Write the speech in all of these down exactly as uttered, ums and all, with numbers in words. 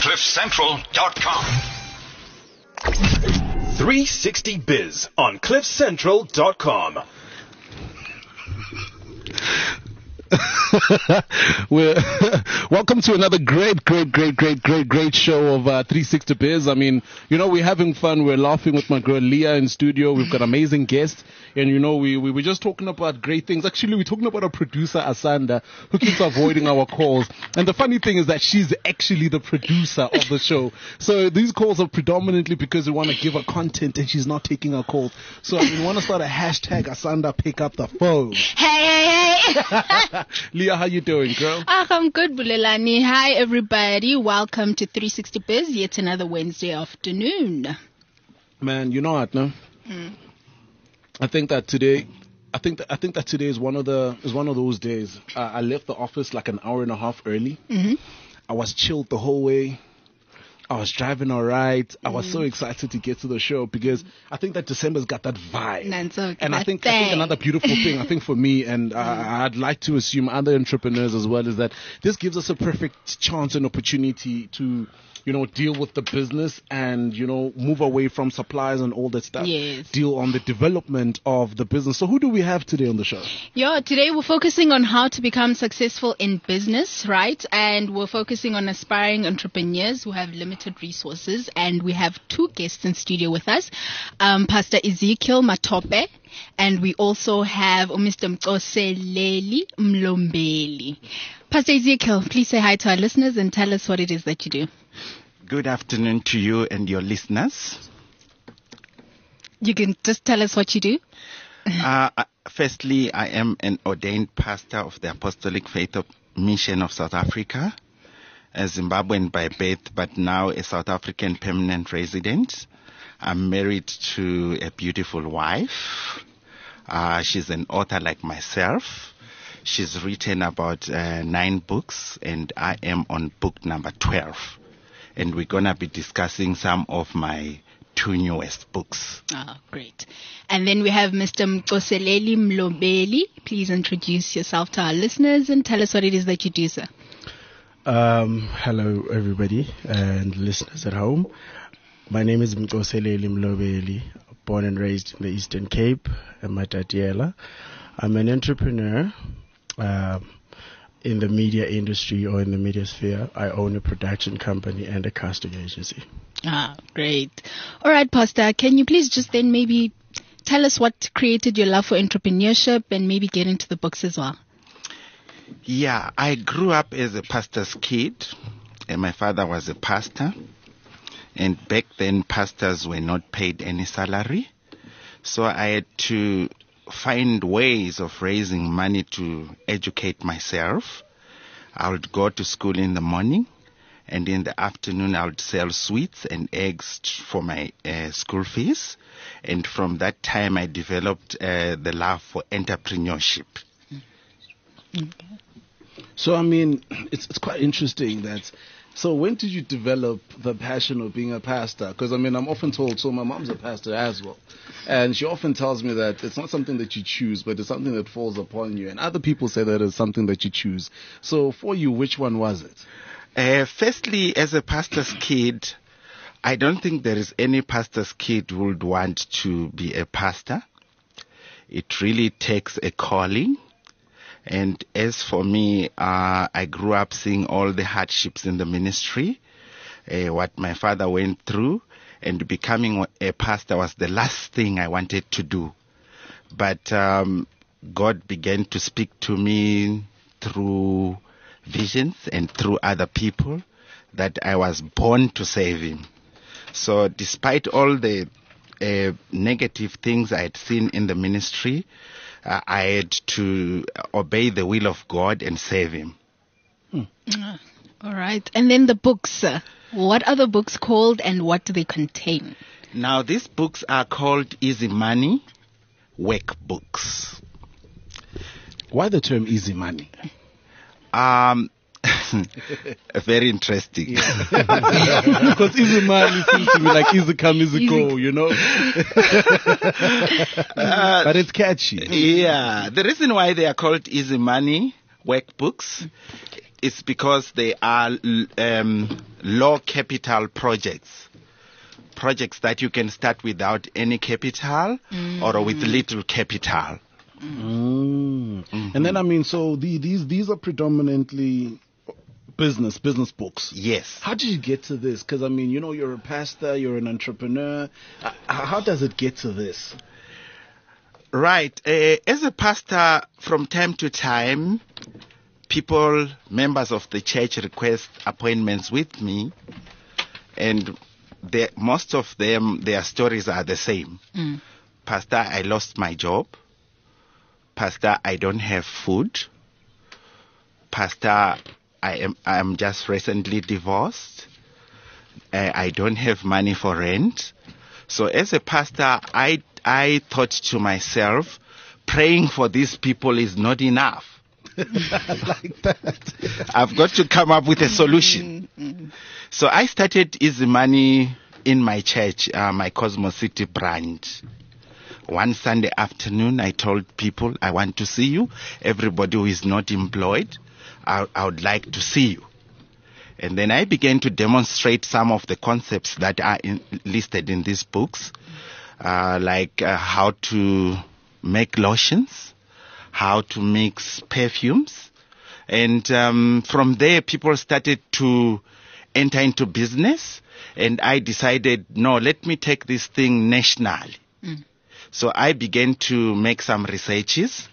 cliff central dot com. three sixty Biz on cliff central dot com. We're welcome to another great, great, great, great, great, great show of uh, three sixty Biz. I mean, you know, we're having fun. We're laughing with my girl Leah in studio. We've got amazing guests. And, you know, we, we were just talking about great things. Actually, we're talking about our producer, Asanda, who keeps avoiding our calls. And the funny thing is that she's actually the producer of the show. So these calls are predominantly because we want to give her content and she's not taking our calls. So I mean, we want to start a hashtag Asanda pick up the phone. Hey, hey, hey. Leah, how you doing, girl? Ah, I'm good, Bulelani. Hi, everybody. Welcome to three sixty Biz, yet another Wednesday afternoon. Man, you know what, no? Mm. I think that today, I think that I think that today is one of the is one of those days. Uh, I left the office like an hour and a half early. Mm-hmm. I was chilled the whole way. I was driving all right. Mm. I was so excited to get to the show because I think that December's got that vibe. Okay, and I think, I think another beautiful thing, I think for me, and uh, I'd like to assume other entrepreneurs as well, is that this gives us a perfect chance and opportunity to, you know, deal with the business and, you know, move away from supplies and all that stuff. Yes. Deal on the development of the business. So who do we have today on the show? Yeah, today we're focusing on how to become successful in business, right? And we're focusing on aspiring entrepreneurs who have limited resources. And we have two guests in studio with us, um, Pastor Ezekiel Matope. And we also have Mister Mcoseleli Mlombeli. Pastor Ezekiel, please say hi to our listeners and tell us what it is that you do. Good afternoon to you and your listeners. You can just tell us what you do. uh, firstly, I am an ordained pastor of the Apostolic Faith of Mission of South Africa, a Zimbabwean by birth, but now a South African permanent resident. I'm married to a beautiful wife. Uh, she's an author like myself. She's written about uh, nine books, and I am on book number twelve. And we're going to be discussing some of my two newest books. Ah, great. And then we have Mister Mcoseleli Mlombeli. Please introduce yourself to our listeners and tell us what it is that you do, sir. Um, hello, everybody and listeners at home. My name is Mcoseleli Mlombeli, born and raised in the Eastern Cape, Matatiela. I'm an entrepreneur. Uh, in the media industry or in the media sphere. I own a production company and a casting agency. Ah, great. All right, Pastor, can you please just then maybe tell us what created your love for entrepreneurship and maybe get into the books as well? Yeah, I grew up as a pastor's kid, and my father was a pastor. And back then, pastors were not paid any salary. So I had to find ways of raising money to educate myself. I would go to school in the morning, and in the afternoon I would sell sweets and eggs for my uh, school fees. And from that time I developed uh, the love for entrepreneurship. Okay. So I mean, it's it's quite interesting that. So when did you develop the passion of being a pastor? Because, I mean, I'm often told, so my mom's a pastor as well. And she often tells me that it's not something that you choose, but it's something that falls upon you. And other people say that it's something that you choose. So for you, which one was it? Uh, firstly, as a pastor's kid, I don't think there is any pastor's kid who would want to be a pastor. It really takes a calling. And as for me, uh, I grew up seeing all the hardships in the ministry, uh, what my father went through, and becoming a pastor was the last thing I wanted to do. But um, God began to speak to me through visions and through other people that I was born to save him. So despite all the uh, negative things I had seen in the ministry, Uh, I had to obey the will of God and save him. Hmm. Uh, all right. And then the books. Uh, what are the books called and what do they contain? Now, these books are called Easy Money Workbooks. Why the term easy money? Um, very interesting. Yeah. Because easy money seems to be like easy come, easy, easy. go, you know. uh, but it's catchy. Yeah. The reason why they are called Easy Money Workbooks it's because they are um, low capital projects. Projects that you can start without any capital mm. or with little capital. Mm. Mm-hmm. And then, I mean, so the, these these are predominantly business, business books. Yes. How did you get to this? Because, I mean, you know, you're a pastor, you're an entrepreneur. Uh, how does it get to this? Right. Uh, as a pastor, from time to time, people, members of the church request appointments with me. And they, most of them, their stories are the same. Mm. Pastor, I lost my job. Pastor, I don't have food. Pastor, I am I am just recently divorced. Uh, I don't have money for rent. So as a pastor, I I thought to myself, praying for these people is not enough. Like that. I've got to come up with a solution. Mm-hmm. So I started Easy Money in my church, uh, my Cosmos City branch. One Sunday afternoon, I told people, I want to see you. Everybody who is not employed, I, I would like to see you. And then I began to demonstrate some of the concepts that are in, listed in these books, uh, like uh, how to make lotions, how to mix perfumes. And um, from there, people started to enter into business. And I decided, no, let me take this thing nationally. Mm. So I began to make some researches.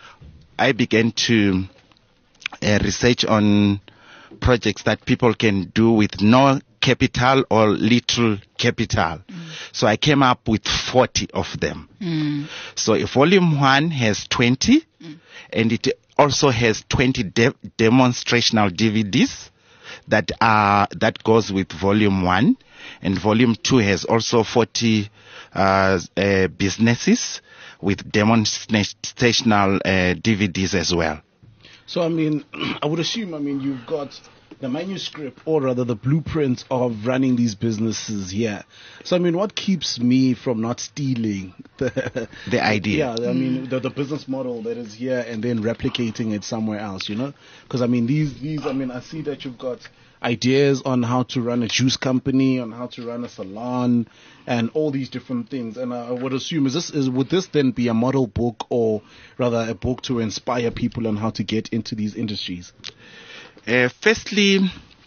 I began to uh, research on projects that people can do with no capital or little capital. Mm. So I came up with forty of them. Mm. So volume one has twenty, mm. and it also has twenty de- demonstrational D V Ds that are that goes with volume one, and volume two has also forty uh, uh, businesses with demonstrational uh, D V Ds as well. So, I mean, I would assume, I mean, you've got the manuscript, or rather the blueprint of running these businesses here. So, I mean, what keeps me from not stealing the, the idea? Yeah, I mean, the, the business model that is here and then replicating it somewhere else, you know? Because, I mean, these, these, I mean, I see that you've got ideas on how to run a juice company, on how to run a salon, and all these different things. And I would assume, is this is would this then be a model book, or rather a book to inspire people on how to get into these industries? Uh, firstly,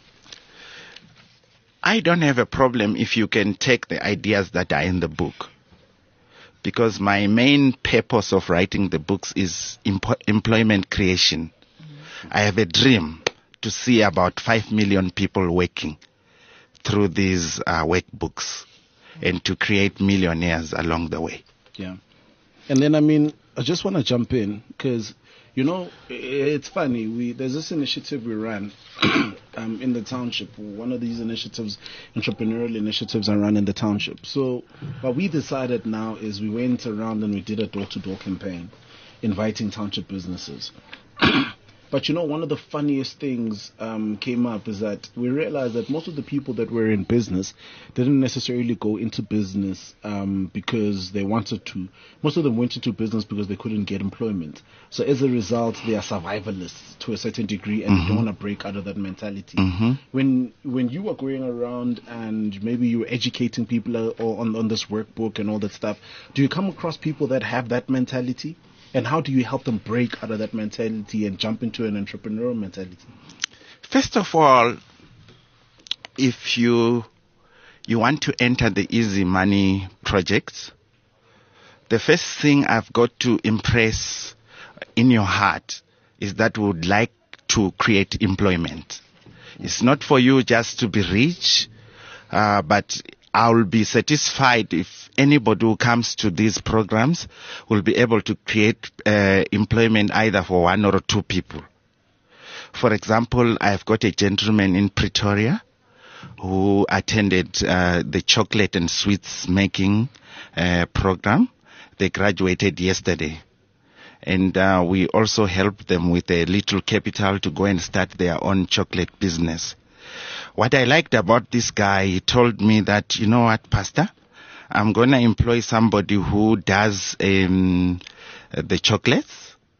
I don't have a problem if you can take the ideas that are in the book, because my main purpose of writing the books is empo- employment creation. Mm-hmm. I have a dream to see about five million people working through these uh, workbooks and to create millionaires along the way. Yeah. And then, I mean, I just want to jump in because, you know, it's funny. We There's this initiative we ran um, in the township. One of these initiatives, entrepreneurial initiatives, are run in the township. So what we decided now is we went around and we did a door-to-door campaign inviting township businesses. But, you know, one of the funniest things um, came up is that we realized that most of the people that were in business didn't necessarily go into business um, because they wanted to. Most of them went into business because they couldn't get employment. So as a result, they are survivalists to a certain degree, and mm-hmm. they don't want to break out of that mentality. Mm-hmm. When when you are going around and maybe you're educating people on, on this workbook and all that stuff, do you come across people that have that mentality? And how do you help them break out of that mentality and jump into an entrepreneurial mentality? First of all, if you you want to enter the Easy Money project, the first thing I've got to impress in your heart is that we would like to create employment. It's not for you just to be rich, uh, but I'll be satisfied if anybody who comes to these programs will be able to create uh, employment either for one or two people. For example, I've got a gentleman in Pretoria who attended uh, the chocolate and sweets making uh, program. They graduated yesterday. And uh, we also helped them with a little capital to go and start their own chocolate business. What I liked about this guy, he told me that, you know what, Pastor, I'm going to employ somebody who does um, the chocolates.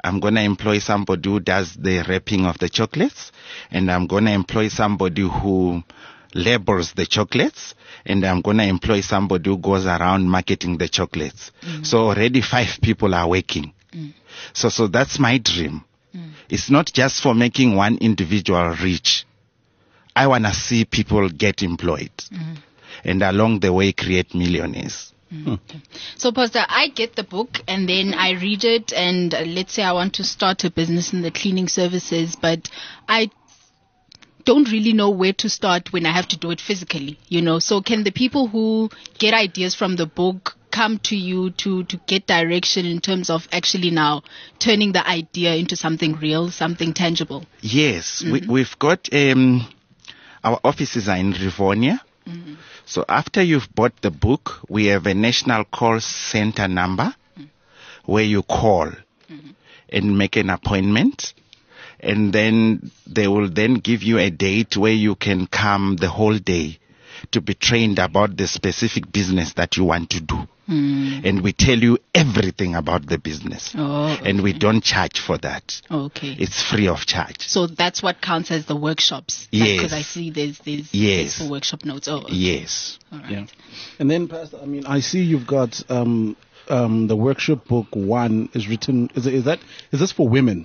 I'm going to employ somebody who does the wrapping of the chocolates, and I'm going to employ somebody who labels the chocolates, and I'm going to employ somebody who goes around marketing the chocolates. Mm. So already five people are working. Mm. So, so that's my dream. Mm. It's not just for making one individual rich. I want to see people get employed, mm. and along the way create millionaires. Mm. So, Pastor, I get the book and then I read it, and uh, let's say I want to start a business in the cleaning services, but I don't really know where to start when I have to do it physically, you know. So can the people who get ideas from the book come to you to, to get direction in terms of actually now turning the idea into something real, something tangible? Yes, mm-hmm. we, we've got, um, our offices are in Rivonia. Mm-hmm. So after you've bought the book, we have a national call center number mm-hmm. where you call mm-hmm. and make an appointment. And then they will then give you a date where you can come the whole day to be trained about the specific business that you want to do. Mm. And we tell you everything about the business. Oh, okay. And we don't charge for that. Okay. It's free of charge. So that's what counts as the workshops? Yes. Because I see there's, there's, yes. there's the workshop notes. Oh, okay. Yes. All right. Yeah. And then, Pastor, I mean, I see you've got um, um, the workshop book one is written, is, it, is that, is this for women?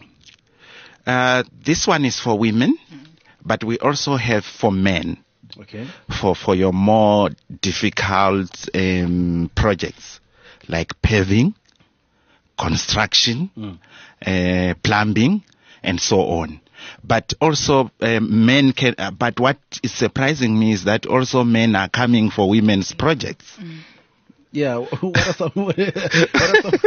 Uh, this one is for women, mm. but we also have for men. Okay. For for your more difficult um, projects like paving, construction, mm. uh, plumbing, and so on. But also um, men can. Uh, but what is surprising me is that also men are coming for women's projects. Mm. Yeah, what are some what are some,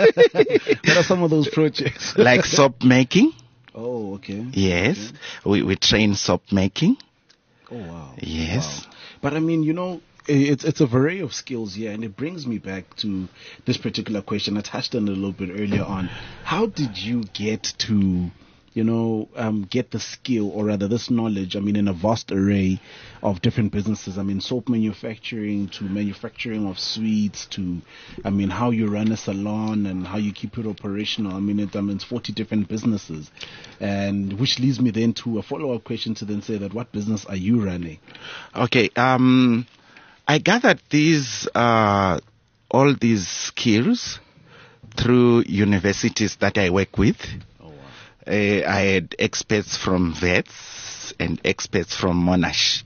what are some of those projects? Like soap making. Oh, okay. Yes, okay. we we train soap making. Oh, wow. Yes. Wow. But I mean, you know, it's it's a variety of skills here, and it brings me back to this particular question. I touched on it a little bit earlier on. How did you get to, you know, um, get the skill, or rather this knowledge, I mean, in a vast array of different businesses? I mean, soap manufacturing to manufacturing of sweets to, I mean, how you run a salon and how you keep it operational. I mean, it, I mean, it's forty different businesses. And which leads me then to a follow-up question to then say that what business are you running? Okay. Um, I gathered these, uh, all these skills through universities that I work with. Uh, I had experts from Wits and experts from Monash.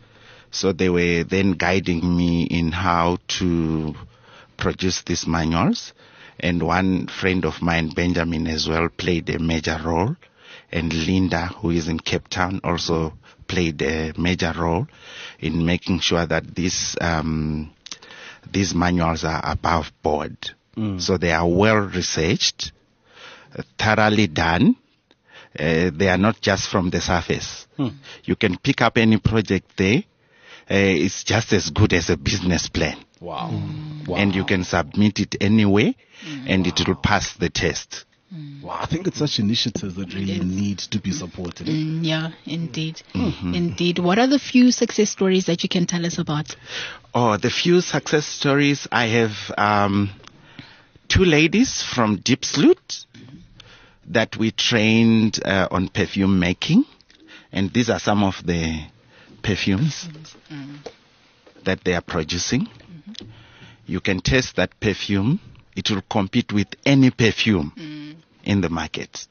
So they were then guiding me in how to produce these manuals. And one friend of mine, Benjamin, as well, played a major role. And Linda, who is in Cape Town, also played a major role in making sure that these, um, these manuals are above board. Mm. So they are well researched, thoroughly done. Uh, they are not just from the surface. Hmm. You can pick up any project there. Uh, it's just as good as a business plan. Wow. Mm. wow. And you can submit it anyway, mm. and wow. it will pass the test. Mm. Wow, I think it's such initiatives that really yes. need to be supported. Mm, yeah, indeed. Mm-hmm. Indeed. What are the few success stories that you can tell us about? Oh, the few success stories, I have um, two ladies from Diepsloot that we trained uh, on perfume making. And these are some of the perfumes mm. that they are producing. Mm-hmm. You can test that perfume. It will compete with any perfume mm. in the market.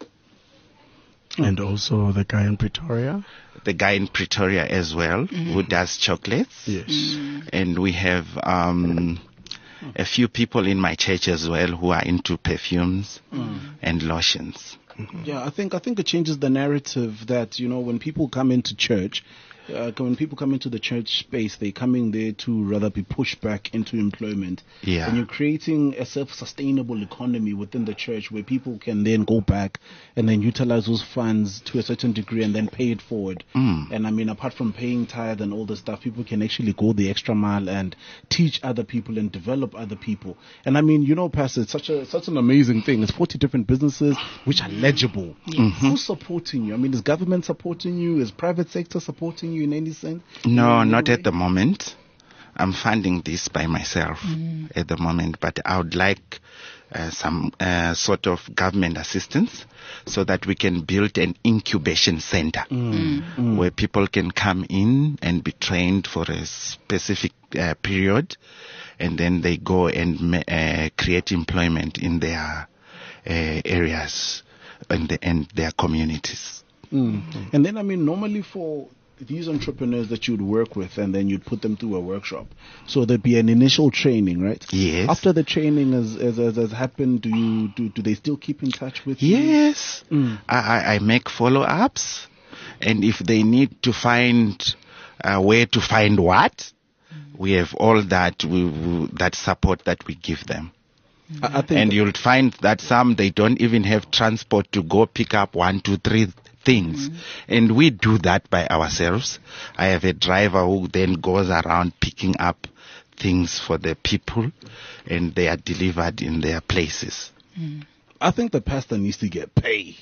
Mm-hmm. And also the guy in Pretoria? The guy in Pretoria as well, mm-hmm. who does chocolates. Yes. Mm. And we have um, a few people in my church as well who are into perfumes mm. and lotions. Mm-hmm. Yeah, I think I think it changes the narrative that, you know, when people come into church, Uh, when people come into the church space, they're coming there to rather be pushed back into employment. Yeah. And you're creating a self-sustainable economy within the church where people can then go back and then utilize those funds to a certain degree and then pay it forward. Mm. And I mean, apart from paying tithe and all the stuff, people can actually go the extra mile and teach other people and develop other people. And I mean, you know, Pastor, it's such a such an amazing thing. It's forty different businesses which are legible. Yes. Mm-hmm. Who's supporting you? I mean, is government supporting you? Is private sector supporting you in any sense? No, in not way? at the moment. I'm funding this by myself mm. at the moment, but I would like uh, some uh, sort of government assistance so that we can build an incubation center Mm. where people can come in and be trained for a specific uh, period, and then they go and ma- uh, create employment in their uh, areas and, the, and their communities. Mm. And then, I mean, normally for these entrepreneurs that you'd work with, and then you'd put them through a workshop, so there'd be an initial training, right? Yes. After the training has, has, has, has happened, do you do, do they still keep in touch with you? Yes. Mm. I, I, I make follow-ups, and if they need to find uh, where to find what, we have all that we, we, that support that we give them. I, I think And you'll find that some, they don't even have transport to go pick up one, two, three things. And we do that by ourselves. I have a driver who then goes around picking up things for the people, and they are delivered in their places. I think the pastor needs to get paid.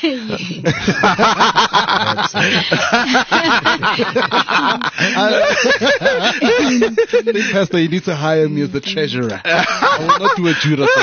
I think, pastor, you need to hire me as the treasurer. I will not do a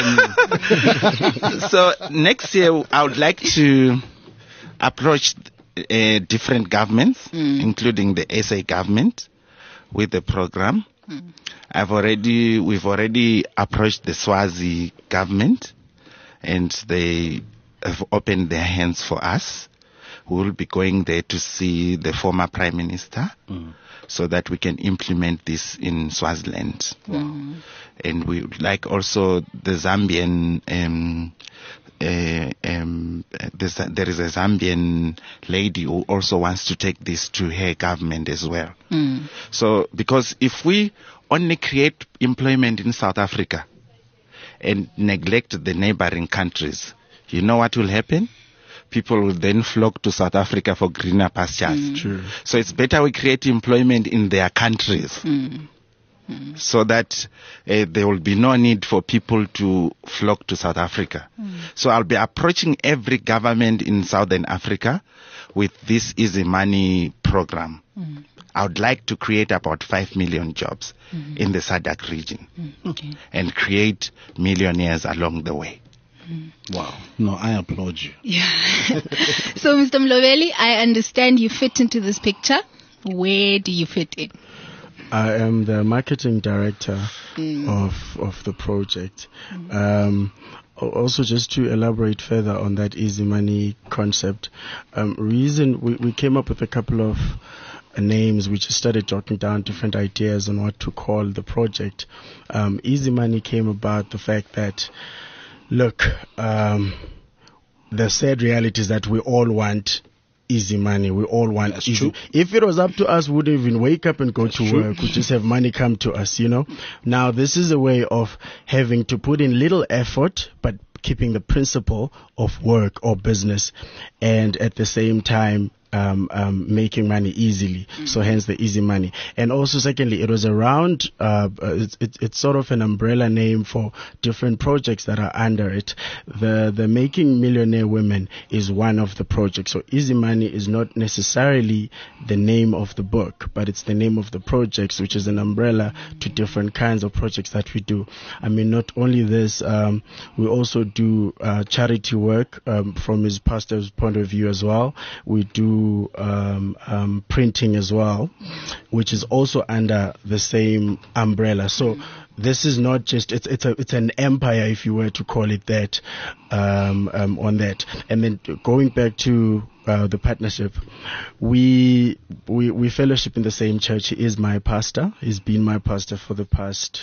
Judas on you. So next year, I would like to approach uh, different governments, including the S A government, with the program. I've already, we've already approached the Swazi government, and they have opened their hands for us. We will be going there to see the former Prime Minister so that we can implement this in Swaziland. And we would like also the Zambian, um, uh, um, there's a, there is a Zambian lady who also wants to take this to her government as well. So, because if we only create employment in South Africa and neglect the neighboring countries, you know what will happen? People will then flock to South Africa for greener pastures. True. So it's better we create employment in their countries so that uh, there will be no need for people to flock to South Africa. So I'll be approaching every government in Southern Africa with this Easy Money program. I would like to create about five million jobs in the S A D C region Okay. and create millionaires along the way. Wow. No, I applaud you. Yeah. So, Mister Mlobeli, I understand you fit into this picture. Where do you fit in? I am the marketing director Mm. of of the project. Um, al- also, just to elaborate further on that easy money concept, um, reason we, we came up with a couple of uh, names. We just started jotting down different ideas on what to call the project. Um, easy money came about the fact that, look, um, the sad reality is that we all want easy money. We all want That's easy. true. If it was up to us, we would even wake up and go to true. work. We just have money come to us, you know. Now, this is a way of having to put in little effort, but keeping the principle of work or business, and at the same time, Um, um, making money easily. So hence the easy money. And also secondly, it was around, uh, uh, it's, it, it's sort of an umbrella name for different projects that are under it. The, the Making Millionaire Women is one of the projects. So easy money is not necessarily the name of the book, but it's the name of the projects, which is an umbrella to different kinds of projects that we do. I mean, not only this, um, we also do, uh, charity work, um, from his pastor's point of view as well. We do Um, um, printing as well, which is also under the same umbrella. So this is not just, it's it's a it's an empire, if you were to call it that, um, um, on that. And then going back to uh, the partnership, we we we fellowship in the same church. He is my pastor. He's been my pastor for the past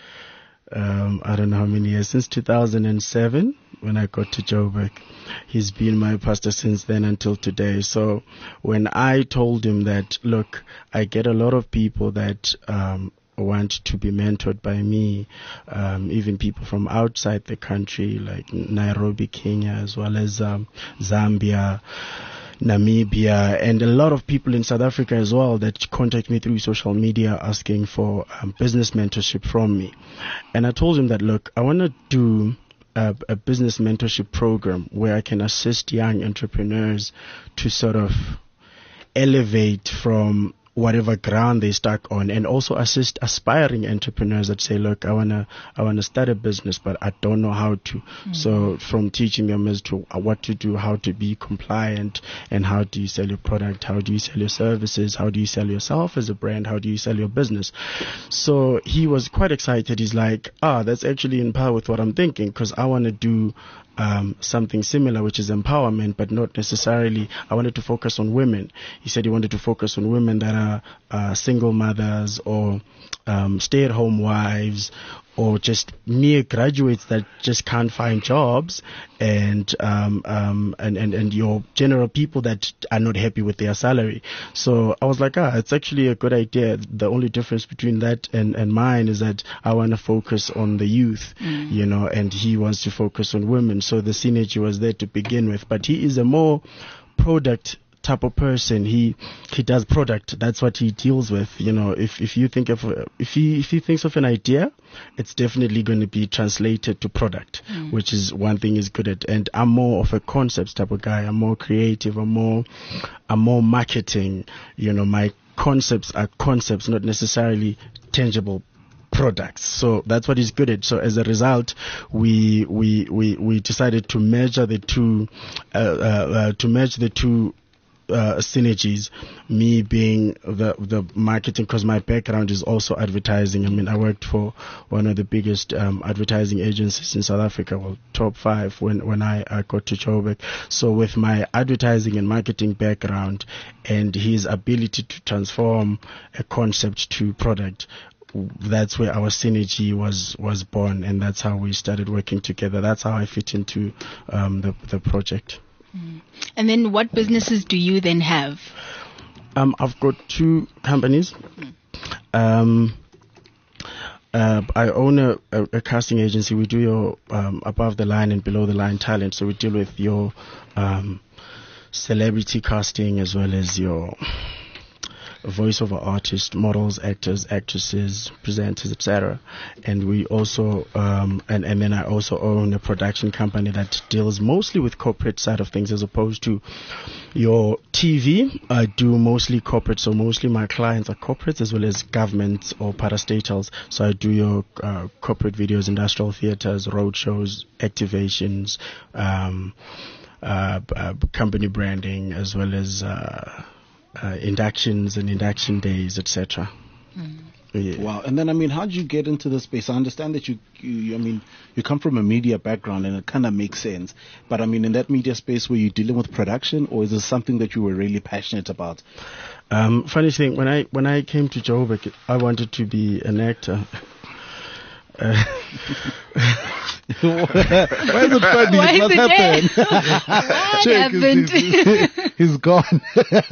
um, I don't know how many years, since two thousand seven when I got to Joburg. He's been my pastor since then until today. So when I told him that, look, I get a lot of people that um, want to be mentored by me, um, even people from outside the country, like Nairobi, Kenya, as well as um, Zambia, Namibia, and a lot of people in South Africa as well that contact me through social media asking for um, business mentorship from me. And I told him that, look, I want to do a, a business mentorship program where I can assist young entrepreneurs to sort of elevate from whatever ground they stuck on, and also assist aspiring entrepreneurs that say, look, I wanna I wanna start a business, but I don't know how to. Mm-hmm. So from teaching them as to what to do, how to be compliant, and how do you sell your product, how do you sell your services, how do you sell yourself as a brand, how do you sell your business. So he was quite excited. He's like, ah, that's actually in par with what I'm thinking, because I want to do Um, something similar, which is empowerment, but not necessarily. I wanted to focus on women. He said he wanted to focus on women that are uh, single mothers or um, stay-at-home wives, or just near graduates that just can't find jobs, and um, um, and, and and your general people that are not happy with their salary. So I was like, ah, it's actually a good idea. The only difference between that and, and mine is that I want to focus on the youth, mm. you know, and he wants to focus on women. So the synergy was there to begin with. But he is a more product type of person. He he does product. That's what he deals with. You know, if if you think of if he if he thinks of an idea, it's definitely going to be translated to product, mm. which is one thing he's good at. And I'm more of a concepts type of guy. I'm more creative. I'm more I'm more marketing. You know, my concepts are concepts, not necessarily tangible products. So that's what he's good at. So as a result, we we we we decided to measure the two uh, uh, uh, to merge the two Uh, synergies, me being the the marketing, because my background is also advertising. I mean, I worked for one of the biggest um, advertising agencies in South Africa, well, top five when when I, I got to Joburg. So with my advertising and marketing background and his ability to transform a concept to product, that's where our synergy was was born, and that's how we started working together. That's how I fit into um, the the project. Mm. And then what businesses do you then have? Um, I've got two companies. Mm. Um, uh, I own a, a, a casting agency. We do your um, above the line and below the line talent. So we deal with your um, celebrity casting as well as your voiceover artists, models, actors, actresses, presenters, et cetera. And we also, um, and, and then I also own a production company that deals mostly with corporate side of things as opposed to your T V. I do mostly corporate, so mostly my clients are corporates as well as governments or parastatals. So I do your uh, corporate videos, industrial theaters, road shows, activations, um, uh, uh, company branding, as well as uh, Uh, inductions and induction days, et cetera. Mm. Yeah. Wow. And then, I mean, how did you get into the space? I understand that you, you, I mean, you come from a media background and it kind of makes sense. But, I mean, in that media space, were you dealing with production, or is it something that you were really passionate about? Um, funny thing, when I, when I came to Joburg, I wanted to be an actor. Uh, Why is it funny? Why What is it happened? What Check, happened? He's, he's, he's gone.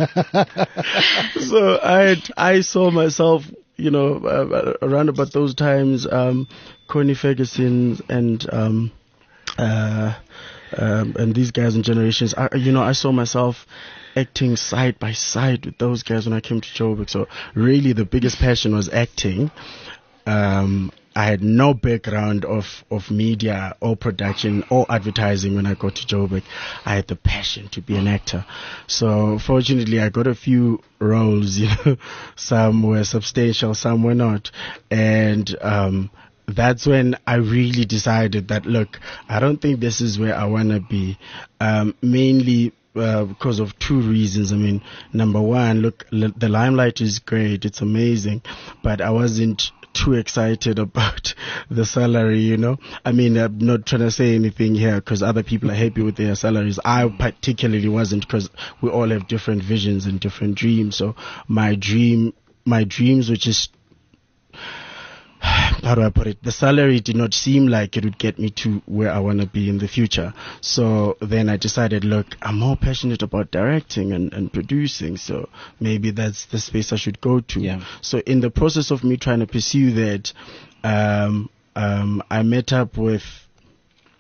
So I I saw myself, you know, uh, around about those times, um, Connie Ferguson and um, uh, um, and these guys in Generations. I, you know, I saw myself acting side by side with those guys when I came to Joburg. So really, the biggest passion was acting. Um, I had no background of, of media or production or advertising when I got to Joburg. I had the passion to be an actor. So fortunately, I got a few roles, you know, some were substantial, some were not. And, um, that's when I really decided that, look, I don't think this is where I want to be. Um, mainly, Uh, because of two reasons. I mean, number one, look, l- the limelight is great. It's amazing. But I wasn't too excited about the salary, you know. I mean, I'm not trying to say anything here because other people are happy with their salaries. I particularly wasn't, because we all have different visions and different dreams. So my dream, my dreams were just, how do I put it? The salary did not seem like it would get me to where I want to be in the future. So then I decided, look, I'm more passionate about directing and, and producing. So maybe that's the space I should go to. Yeah. So in the process of me trying to pursue that, um, um, I met up with,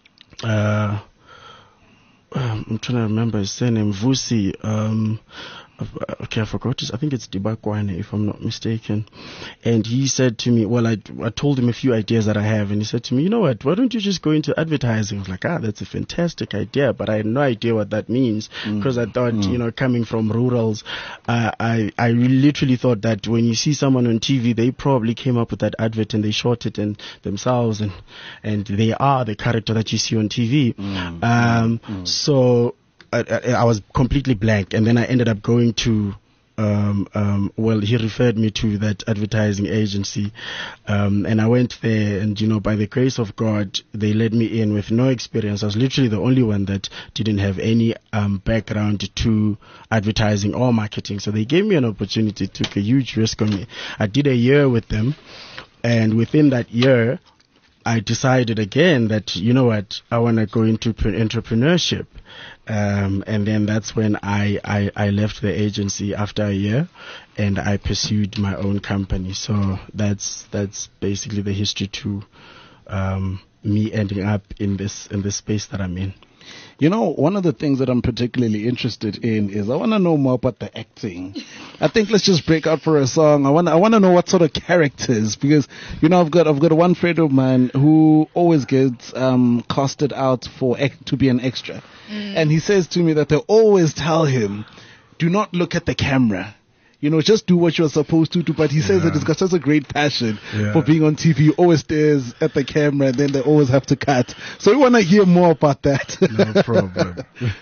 uh, I'm trying to remember his surname, Vusi, um, okay, I forgot his, I think it's Dibakwane, if I'm not mistaken. And he said to me, well, I, I told him a few ideas that I have, and he said to me, you know what, why don't you just go into advertising? I was like, ah, that's a fantastic idea, but I had no idea what that means, because mm. I thought, mm. you know, coming from rurals, uh, I, I literally thought that when you see someone on T V, they probably came up with that advert and they shot it and themselves, and, and they are the character that you see on T V. Mm. Um, mm. So, I, I, I was completely blank, and then I ended up going to um, um, well, he referred me to that advertising agency, um, and I went there, and you know, by the grace of God, they let me in with no experience. I was literally the only one that didn't have any um, background to advertising or marketing, so they gave me an opportunity, took a huge risk on me. I did a year with them, and within that year, I decided again that, you know what, I want to go into entrepreneurship. Um, and then that's when I, I, I left the agency after a year, and I pursued my own company. So that's that's basically the history to um, me ending up in this in this space that I'm in. You know, one of the things that I'm particularly interested in is I want to know more about the acting. I think let's just break out for a song. I want I want to know what sort of characters, because you know I've got I've got one friend of mine who always gets um casted out for to be an extra, mm. and he says to me that they always tell him, do not look at the camera. You know, just do what you're supposed to do. But he says yeah. that he's got such a great passion yeah. for being on T V. He always stares at the camera, and then they always have to cut. So we want to hear more about that. No problem.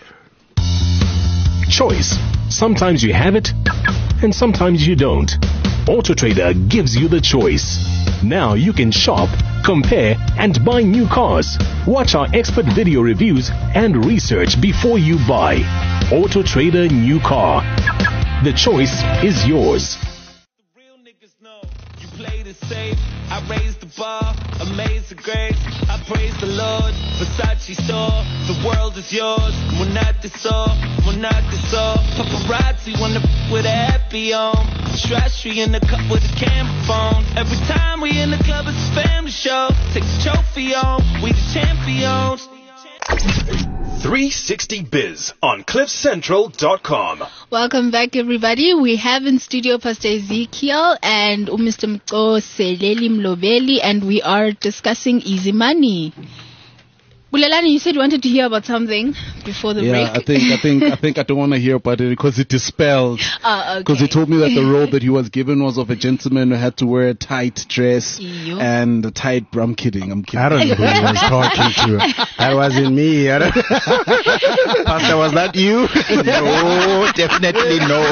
Choice. Sometimes you have it, and sometimes you don't. AutoTrader gives you the choice. Now you can shop, compare, and buy new cars. Watch our expert video reviews and research before you buy. AutoTrader New Car. The choice is yours. The real niggas know you played it safe. I raised the bar, amazing grace. I praise the Lord, Versace store. The world is yours. We're not this all, we're not this all. Paparazzi wanna f- with a happy on. Strashy in the cup with a camera phone. Every time we in the club, it's a family show. Take the trophy on, we the champions. three sixty Biz on cliff central dot com. Welcome back, everybody. We have in studio Pastor Ezekiel and Mister Mkoseleli Mlobeli, and we are discussing easy money. Bulelani, you said you wanted to hear about something before the yeah, break. Yeah, I think, I think, I think I don't want to hear about it because it dispelled. Oh, Because okay. he told me that the role that he was given was of a gentleman who had to wear a tight dress Ew. and a tight. I'm kidding. I'm kidding. I don't know who he was talking to. That wasn't me. I don't- Pastor, was that you? No, definitely no.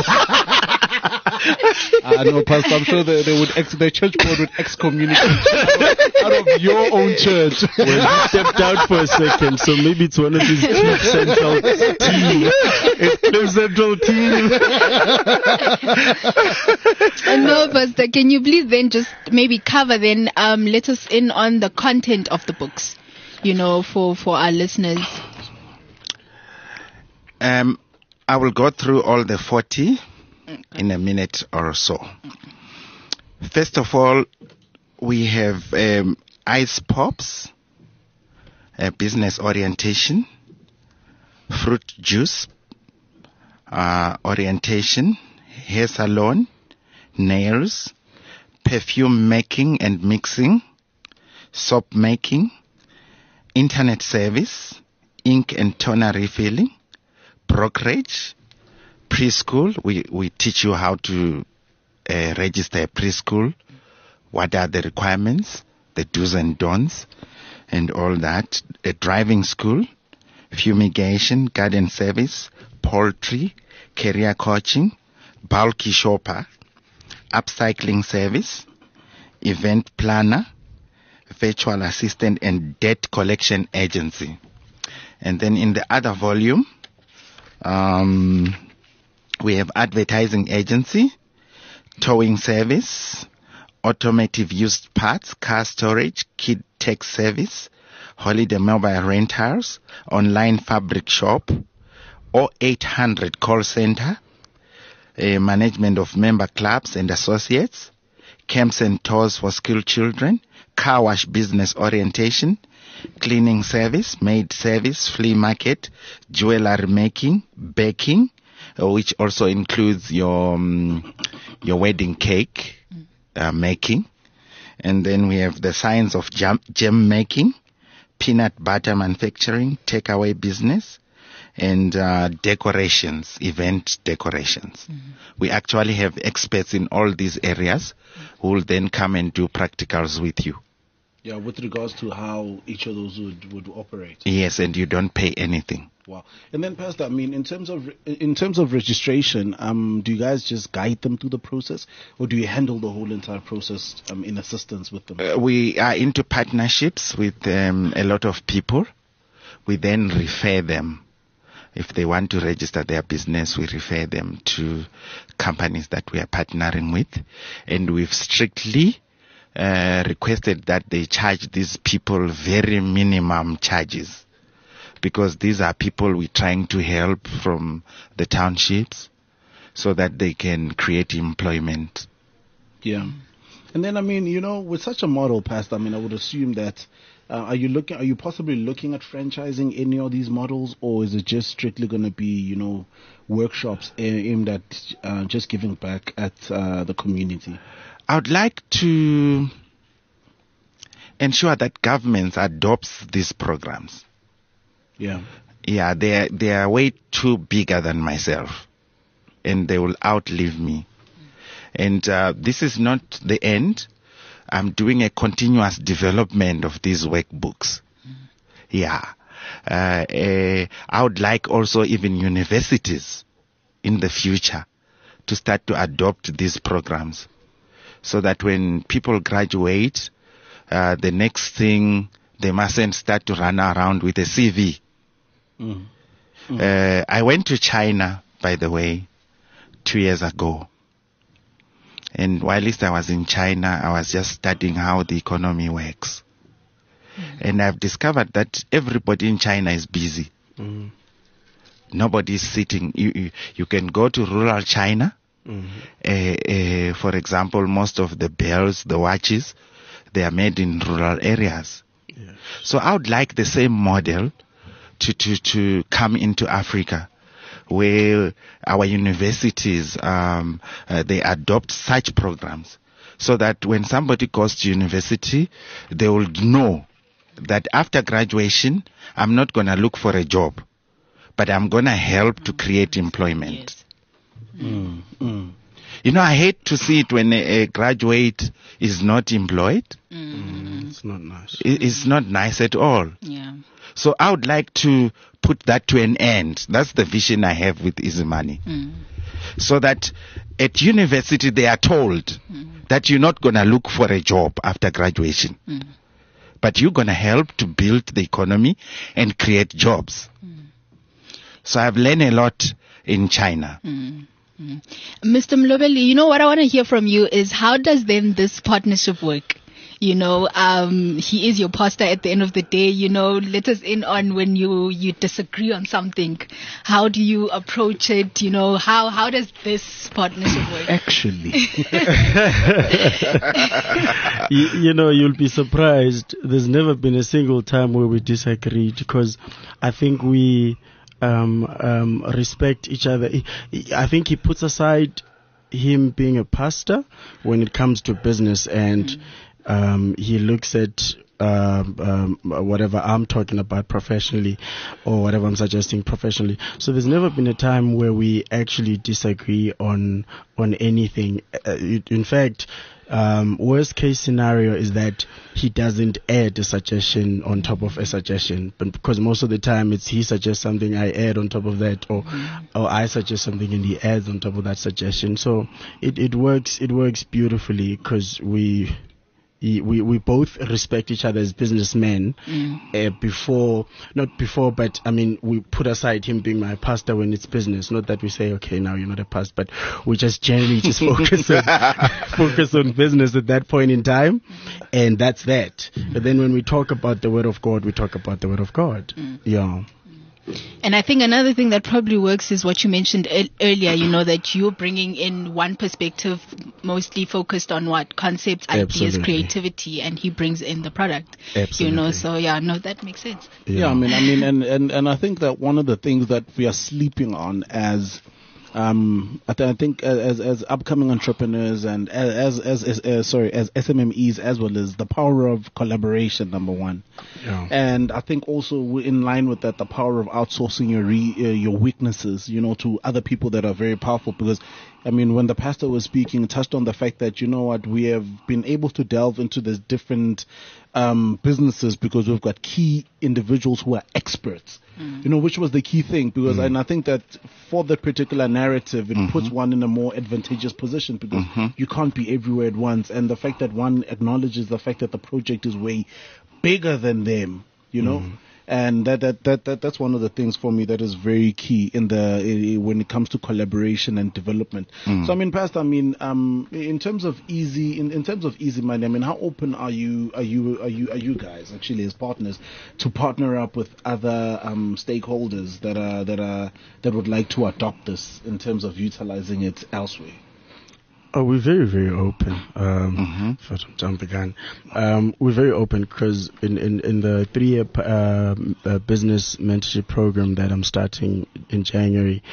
I know, Pastor. I'm sure they, they would ex- the church board would excommunicate you out of your own church. Well, he stepped out for a second, so maybe it's one of his Cliff Central team. It's Cliff Central team. Uh, no, Pastor, can you please then just maybe cover then, um, let us in on the content of the books, you know, for, for our listeners. Um, I will go through all the forty in a minute or so. First of all, we have um, ice pops, uh, business orientation, fruit juice, uh, orientation, hair salon, nails, perfume making and mixing, soap making, internet service, ink and toner refilling, brokerage, preschool. We, we teach you how to uh, register a preschool, what are the requirements, the do's and don'ts, and all that. A driving school, fumigation, garden service, poultry, career coaching, bulky shopper, upcycling service, event planner, virtual assistant, and debt collection agency. And then in the other volume, um, we have advertising agency, towing service, automotive used parts, car storage, kid tech service, holiday mobile rentals, online fabric shop, oh eight hundred call center, uh, management of member clubs and associates, camps and tours for school children, car wash business orientation, cleaning service, maid service, flea market, jewelry making, baking, uh, which also includes your um, your wedding cake uh, making. And then we have the science of jam, gem making, peanut butter manufacturing, takeaway business, and uh, decorations, event decorations. Mm-hmm. We actually have experts in all these areas who will then come and do practicals with you. Yeah, with regards to how each of those would, would operate. Yes, and you don't pay anything. Wow. And then, Pastor, I mean, in terms of in terms of registration, um, do you guys just guide them through the process, or do you handle the whole entire process um, in assistance with them? Uh, we are into partnerships with um, a lot of people. We then refer them. If they want to register their business, we refer them to companies that we are partnering with, and we've strictly uh, requested that they charge these people very minimum charges. Because these are people we're trying to help from the townships so that they can create employment. Yeah. And then, I mean, you know, with such a model, Pastor, I mean, I would assume that, uh, are you looking, are you possibly looking at franchising any of these models, or is it just strictly going to be, you know, workshops aimed at uh, just giving back at uh, the community? I would like to ensure that governments adopts these programs. Yeah. Yeah, they are, they are way too bigger than myself, and they will outlive me. And uh, this is not the end. I'm doing a continuous development of these workbooks. Yeah. Uh, uh, I would like also even universities in the future to start to adopt these programs, so that when people graduate, uh, the next thing, they mustn't start to run around with a C V. Mm. Mm. Uh, I went to China, by the way, two years ago. And whilst I was in China, I was just studying how the economy works. Mm. And I've discovered that everybody in China is busy. Mm. Nobody is sitting. You, you, you can go to rural China. Mm-hmm. Uh, uh, for example, most of the bells, the watches, they are made in rural areas. Yes. So I would like the same model to, to, to come into Africa, where our universities, um, uh, they adopt such programs, so that when somebody goes to university, they will know that after graduation, I'm not going to look for a job, but I'm going to help to create employment. Yes. Mm. Mm. You know, I hate to see it when a, a graduate is not employed. Mm. It's not nice. It, it's not nice at all. Yeah. So I would like to put that to an end. That's the vision I have with Easy Money. Mm. So that at university they are told mm. that you're not going to look for a job after graduation, mm. but you're going to help to build the economy and create jobs. Mm. So I've learned a lot in China. Mm. Mm. Mister Mlobeli, you know what I want to hear from you is, how does then this partnership work? You know, um, he is your pastor at the end of the day. You know, let us in on when you, you disagree on something. How do you approach it? You know, how, how does this partnership work? Actually, you, you know, you'll be surprised. There's never been a single time where we disagreed, because I think we um, um, respect each other. I think he puts aside him being a pastor when it comes to business, and mm. Um, he looks at um, um, whatever I'm talking about professionally, or whatever I'm suggesting professionally. So there's never been a time where we actually disagree on on anything. Uh, in fact, um, worst case scenario is that he doesn't add a suggestion on top of a suggestion, but because most of the time it's he suggests something, I add on top of that, or mm-hmm. or I suggest something and he adds on top of that suggestion. So it it works it works beautifully, because we. We we both respect each other as businessmen. Mm. Uh, before, not before, but I mean, we put aside him being my pastor when it's business. Not that we say, okay, now you're not a pastor, but we just generally just focus on focus on business at that point in time, and that's that. Mm. But then when we talk about the Word of God, we talk about the Word of God. Mm. Yeah. And I think another thing that probably works is what you mentioned e- earlier, you know, that you're bringing in one perspective, mostly focused on what? Concepts, ideas, Absolutely. creativity, and he brings in the product. Absolutely. You know, so yeah, no, that makes sense. Yeah, yeah I mean, I mean, and, and, and I think that one of the things that we are sleeping on as um, I, th- I think as as upcoming entrepreneurs and as as, as uh, sorry as S M M Es as well as the power of collaboration, number one. Yeah. And I think also in line with that, the power of outsourcing your re, uh, your weaknesses, you know, to other people that are very powerful. Because, I mean, when the pastor was speaking, touched on the fact that, you know what, we have been able to delve into the different um, businesses because we've got key individuals who are experts. Mm. You know, which was the key thing, because mm. and I think that for that particular narrative, it mm-hmm. puts one in a more advantageous position because mm-hmm. you can't be everywhere at once. And the fact that one acknowledges the fact that the project is way bigger than them, you know, mm. and that, that that that that's one of the things for me that is very key in the when it comes to collaboration and development. Mm. So I mean, Pastor, I mean, um, in terms of easy, in, in terms of easy money, I mean, how open are you are you are you are you guys actually as partners to partner up with other um, stakeholders that are that are that would like to adopt this in terms of utilizing it elsewhere? Oh, we're very, very open. Um, mm-hmm. If I don't jump the gun, um, we're very open because in, in, in the three-year uh, uh, business mentorship program that I'm starting in January,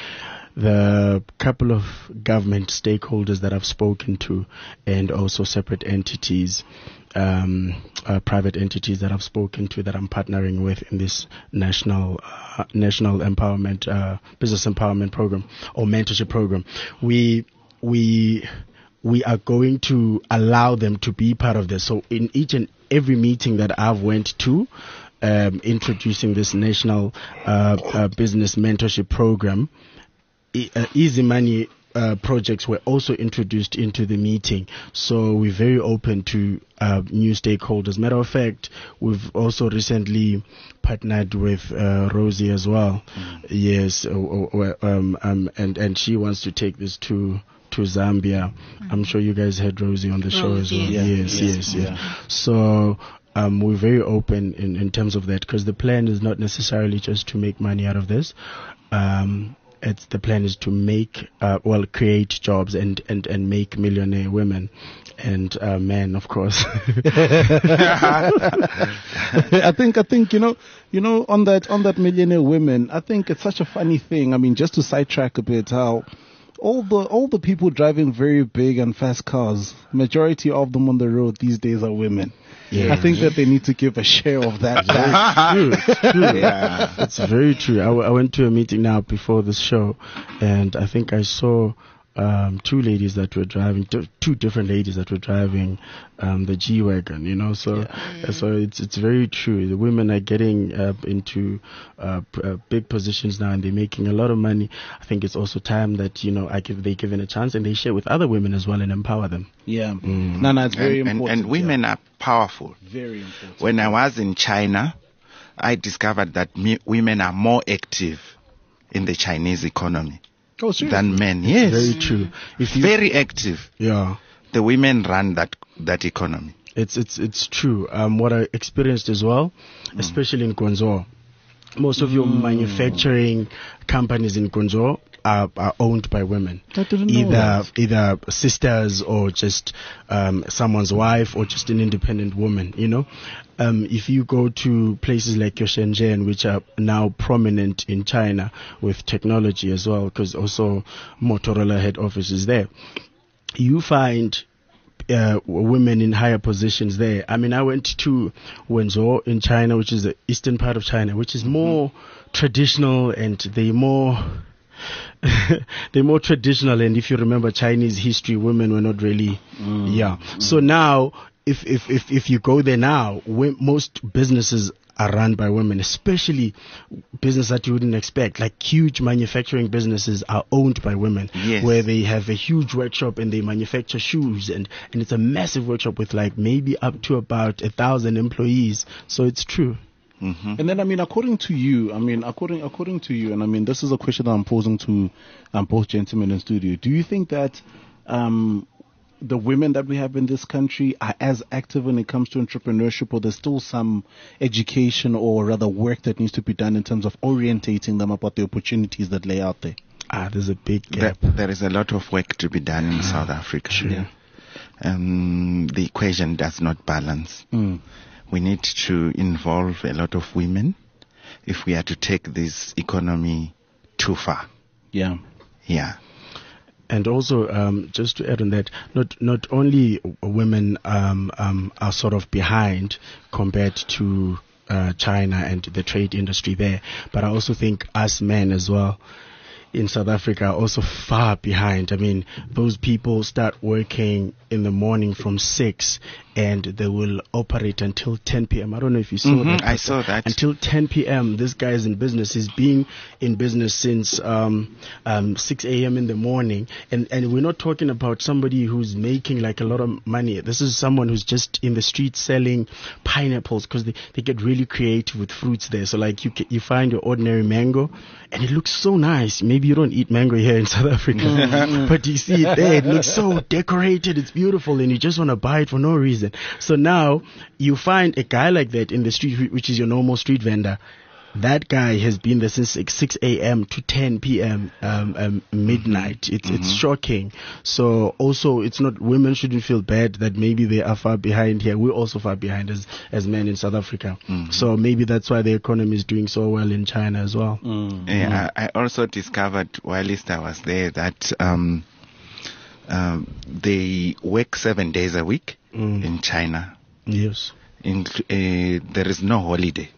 the couple of government stakeholders that I've spoken to, and also separate entities, um, uh, private entities that I've spoken to that I'm partnering with in this national uh, national empowerment uh, business empowerment program or mentorship program, we we. we are going to allow them to be part of this. So in each and every meeting that I've went to, um, introducing this national uh, uh, business mentorship program, e- uh, Easy Money uh, projects were also introduced into the meeting. So we're very open to uh, new stakeholders. Matter of fact, we've also recently partnered with uh, Rosie as well. Mm. Yes, uh, uh, um, um, and and she wants to take this to. to Zambia. Mm-hmm. I'm sure you guys had Rosie on the show Rosie, as well. yeah. Yes, yes, yes. Yeah. yes. So um, we're very open in, in terms of that because the plan is not necessarily just to make money out of this. Um, it's the plan is to make, uh, well, create jobs and, and, and make millionaire women and uh, men, of course. I think, I think, you know, you know, on that, on that millionaire women, I think it's such a funny thing. I mean, just to sidetrack a bit, how all the all the people driving very big and fast cars, majority of them on the road these days are women. Yeah. I think that they need to give a share of that. True, true. Yeah. It's very true. I, w- I went to a meeting now before this show, and I think I saw um, two ladies that were driving, t- two different ladies that were driving um, the G-Wagon, you know, so yeah. so it's it's very true. The women are getting uh, into uh, p- uh, big positions now, and they're making a lot of money. I think it's also time that, you know, I give, they given a chance and they share with other women as well and empower them. Yeah. Mm. No, no, it's very and, important. And, and women yeah. are powerful. Very important. When I was in China, I discovered that me, women are more active in the Chinese economy. Oh, seriously? Than men. Yes. Very true. If you, very active. Yeah. The women run that that economy. It's it's it's true. Um, what I experienced as well, mm. especially in Guangzhou, most of your mm. manufacturing companies in Guangzhou are, are owned by women. I didn't know either that. either sisters or just um, someone's wife or just an independent woman. You know, um, if you go to places like your Shenzhen, which are now prominent in China with technology as well, because also Motorola head office is there, you find Uh, women in higher positions there. I mean, I went to Wenzhou in China, which is the eastern part of China, which is more traditional and they more they're more traditional. And if you remember Chinese history, women were not really, mm. yeah. Mm. So now, if if if if you go there now, we, most businesses are run by women, especially business that you wouldn't expect, like huge manufacturing businesses are owned by women, yes. where they have a huge workshop and they manufacture shoes, and, and it's a massive workshop with like maybe up to about a thousand employees. So it's true. Mm-hmm. And then, I mean, according to you, I mean, according according to you, and I mean, this is a question that I'm posing to um, both gentlemen in studio. Do you think that um, the women that we have in this country are as active when it comes to entrepreneurship, or there's still some education or rather work that needs to be done in terms of orientating them about the opportunities that lay out there? Ah, there's a big gap. There, there is a lot of work to be done in South Africa. Sure. Yeah. Um, the equation does not balance. Mm. We need to involve a lot of women if we are to take this economy too far. Yeah. Yeah. And also, um, just to add on that, not not only women um, um, are sort of behind compared to uh, China and the trade industry there, but I also think us men as well in South Africa are also far behind. I mean, those people start working in the morning from six and they will operate until ten p.m. I don't know if you saw Mhm, that. I but saw that. Until ten p.m. This guy is in business. He's been in business since um, um, six a.m. in the morning. And, and we're not talking about somebody who's making like a lot of money. This is someone who's just in the street selling pineapples because they, they get really creative with fruits there. So like you, ca- you find your ordinary mango and it looks so nice. Maybe you don't eat mango here in South Africa, but you see it there. It looks so decorated. It's beautiful, and you just want to buy it for no reason. So now you find a guy like that in the street, wh- which is your normal street vendor. That guy has been there since like six a.m. to ten p.m. Um, um, midnight. It's it's shocking. So also, it's not, women shouldn't feel bad that maybe they are far behind here. We're also far behind as as men in South Africa. So maybe that's why the economy is doing so well in China as well. Yeah, I, I also discovered whilst I was there that um, um, they work seven days a week in China. Yes. In, uh, there is no holiday.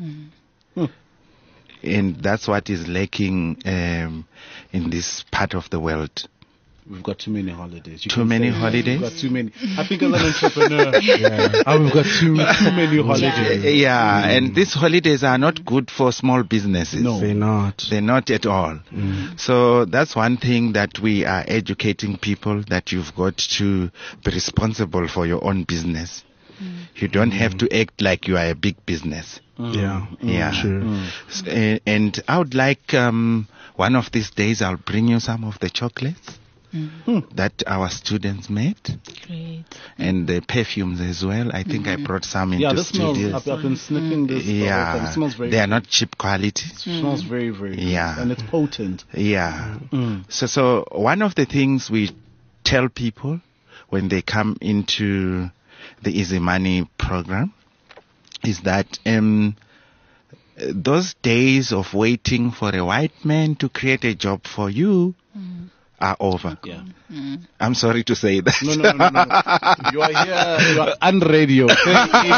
And that's what is lacking um, in this part of the world. We've got too many holidays. You Too can many say holidays? We've got too many. I think as an entrepreneur, yeah, oh, we've got too, too many holidays. Yeah, and these holidays are not good for small businesses. No. They're not. They're not at all. So that's one thing that we are educating people, that you've got to be responsible for your own business. You don't have to act like you are a big business. Yeah. Yeah. Sure. S- uh, And I would like, um, one of these days, I'll bring you some of the chocolates that our students made, Great. and the perfumes as well. I think I brought some into Yeah, this smells. studios. I've, I've been sniffing this. the whole time. Yeah, It smells very. they are good. not cheap quality. It smells very, very. good. Yeah. and it's potent. Yeah. So, so one of the things we tell people when they come into the Easy Money program is that um, those days of waiting for a white man to create a job for you are over. Yeah. I'm sorry to say that. No, no, no, no, no. You are here. You are On radio. Say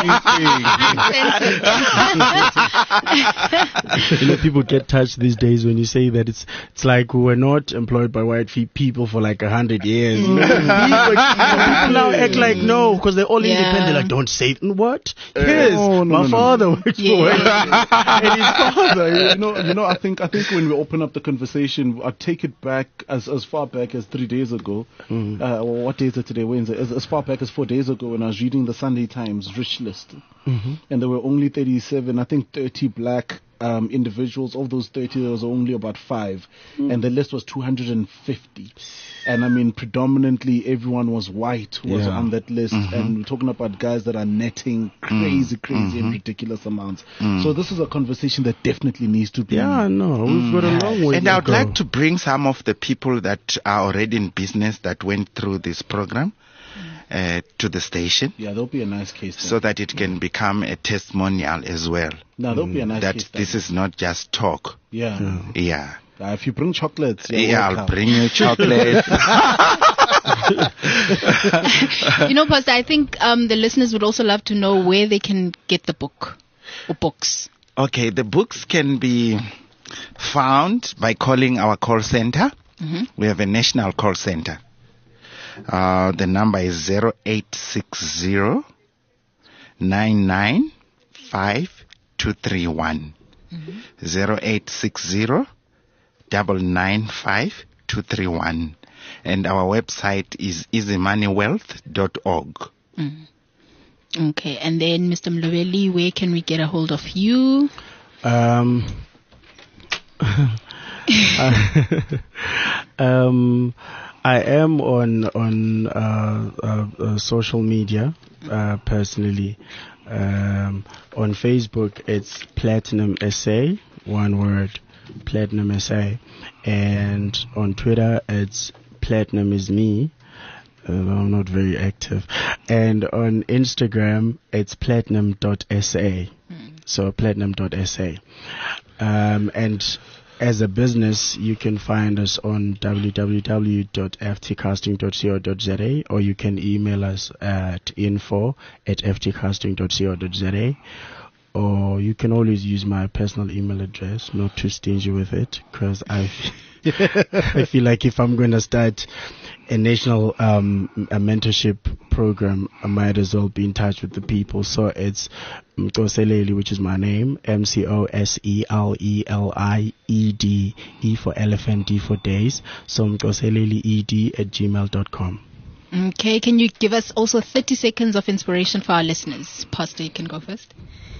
anything. You know, people get touched these days when you say that. It's it's like we were not employed by white fe- people for like a hundred years. people, people now act like no, because they're all Yeah. independent. Like, don't say what? Yes, no, no, my no, no. father works Yeah. for white. and his father. You know, you know. I think, I think when we open up the conversation, I take it back as as far back as three days ago. Uh, well, what day is it today? Wednesday. As, as far back as four days ago, when I was reading the Sunday Times rich list, and there were only thirty-seven, I think thirty black um, individuals. Of those thirty, there was only about five, and the list was two hundred fifty. And I mean, predominantly everyone was white who was Yeah. on that list, and we're talking about guys that are netting crazy, crazy, and ridiculous amounts. So this is a conversation that definitely needs to be. Yeah, no, we've got a long way And to I would go. like to bring some of the people that are already in business that went through this program uh, to the station, Yeah, there'll be a nice case. so that it can become a testimonial as well. no, there'll be a nice That case. this is not just talk. yeah. Yeah. Uh, if you bring chocolates, you're Yeah, I'll welcome. bring you chocolate. You know, Pastor, I think um, the listeners would also love to know where they can get the book or books. Okay, the books can be found by calling our call center. We have a national call center. Uh, the number is zero eight six zero nine nine five two three one. zero eight six zero nine nine five two three one. And our website is easy money wealth dot org. Okay, and then Mister Mlobeli, where can we get a hold of you? Um, um, I am on on uh, uh, uh, social media uh, personally. Um, on Facebook, it's Platinum Essay, one word, Platinum Essay, and on Twitter, it's Platinum is me. Uh, I'm not very active, and on Instagram, it's platinum dot S A. So platinum dot S A. Um, and as a business, you can find us on w w w dot f t casting dot co dot z a, or you can email us at info at f t casting dot co dot z a, or you can always use my personal email address. Not too stingy with it, because I, I feel like if I'm going to start a national um, a mentorship program, I might as well be in touch with the people. So it's Mcoseleli, which is my name, M C O S E L E L I E D, E for elephant, D for days. So Mcoseleli E D at gmail dot com. Okay, can you give us also thirty seconds of inspiration for our listeners? Pastor, you can go first.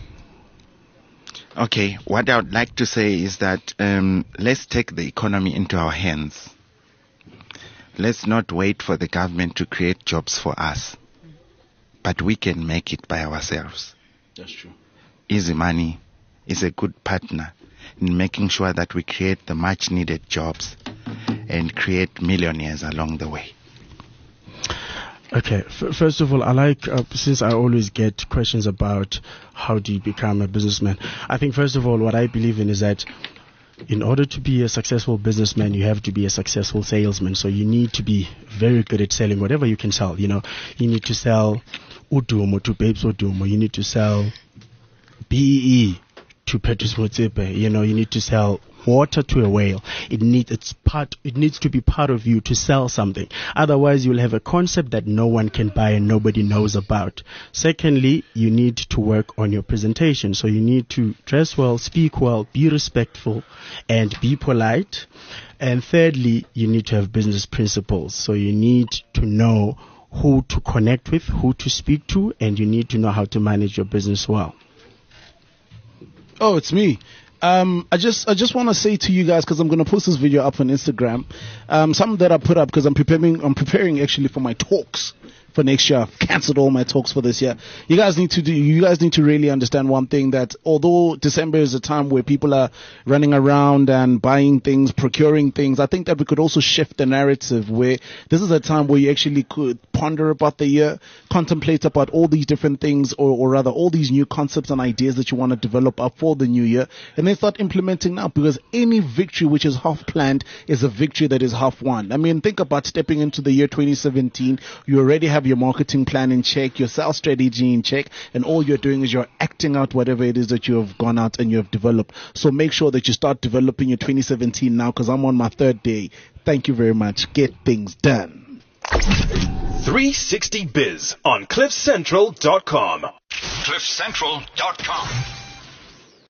Okay, what I would like to say is that um, let's take the economy into our hands. Let's not wait for the government to create jobs for us, but we can make it by ourselves. That's true. Easy money is a good partner in making sure that we create the much needed jobs and create millionaires along the way. Okay, F- first of all, I like, uh, since I always get questions about how do you become a businessman, I think first of all, what I believe in is that in order to be a successful businessman, you have to be a successful salesman. So you need to be very good at selling whatever you can sell. You know, you need to sell Udumo to Babes Udumo. You need to sell B E E to Petrus Motsepe. You know, you need to sell water to a whale. It needs it's part. It needs to be part of you to sell something. Otherwise, you'll have a concept that no one can buy and nobody knows about. Secondly, you need to work on your presentation. So you need to dress well, speak well, be respectful, and be polite. And thirdly, you need to have business principles. So you need to know who to connect with, who to speak to, and you need to know how to manage your business well. Oh, it's me. Um, I just, I just want to say to you guys, because I'm going to post this video up on Instagram, um, something that I put up because I'm preparing, I'm preparing actually for my talks for next year. I've cancelled all my talks for this year. You guys need to do, you guys need to really understand one thing, that although December is a time where people are running around and buying things, procuring things, I think that we could also shift the narrative where this is a time where you actually could ponder about the year, contemplate about all these different things, or, or rather all these new concepts and ideas that you want to develop up for the new year, and then start implementing now, because any victory which is half planned is a victory that is half won. I mean, think about stepping into the year twenty seventeen. You already have your marketing plan in check, your sales strategy in check, and all you're doing is you're acting out whatever it is that you have gone out and you have developed. So make sure that you start developing your twenty seventeen now, because I'm on my third day. Thank you very much. Get things done. three sixty Biz on cliff central dot com. cliff central dot com.